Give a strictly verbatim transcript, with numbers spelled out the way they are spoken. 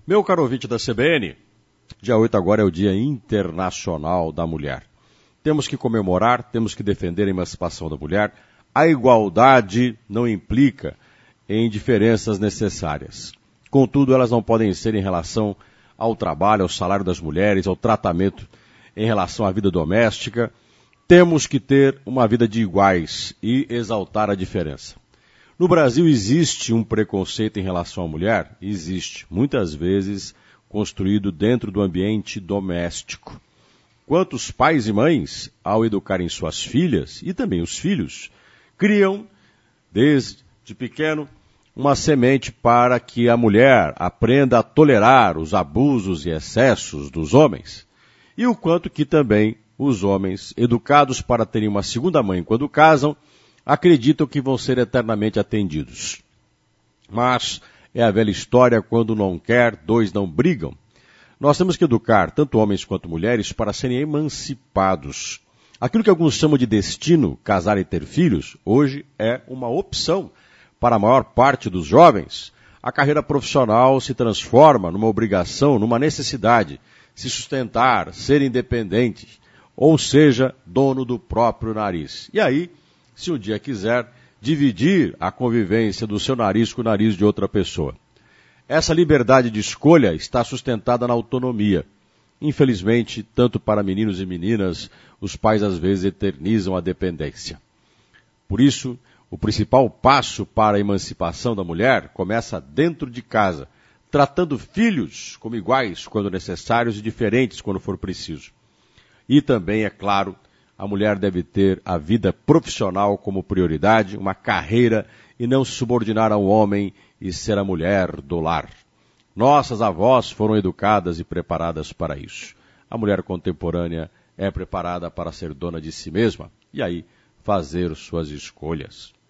Meu caro ouvinte da C B N, dia oito agora é o Dia Internacional da Mulher. Temos que comemorar, temos que defender a emancipação da mulher. A igualdade não implica em diferenças necessárias. Contudo, elas não podem ser em relação ao trabalho, ao salário das mulheres, ao tratamento em relação à vida doméstica. Temos que ter uma vida de iguais e exaltar a diferença. No Brasil existe um preconceito em relação à mulher? Existe, muitas vezes construído dentro do ambiente doméstico. Quantos pais e mães, ao educarem suas filhas, e também os filhos, criam, desde pequeno, uma semente para que a mulher aprenda a tolerar os abusos e excessos dos homens. E o quanto que também os homens, educados para terem uma segunda mãe quando casam, acreditam que vão ser eternamente atendidos. Mas é a velha história, quando não quer, dois não brigam. Nós temos que educar tanto homens quanto mulheres para serem emancipados. Aquilo que alguns chamam de destino, casar e ter filhos, hoje é uma opção para a maior parte dos jovens. A carreira profissional se transforma numa obrigação, numa necessidade, se sustentar, ser independente, ou seja, dono do próprio nariz. E aí, se um dia quiser, dividir a convivência do seu nariz com o nariz de outra pessoa. Essa liberdade de escolha está sustentada na autonomia. Infelizmente, tanto para meninos e meninas, os pais às vezes eternizam a dependência. Por isso, o principal passo para a emancipação da mulher começa dentro de casa, tratando filhos como iguais quando necessários e diferentes quando for preciso. E também, é claro, a mulher deve ter a vida profissional como prioridade, uma carreira, e não se subordinar ao homem e ser a mulher do lar. Nossas avós foram educadas e preparadas para isso. A mulher contemporânea é preparada para ser dona de si mesma e aí fazer suas escolhas.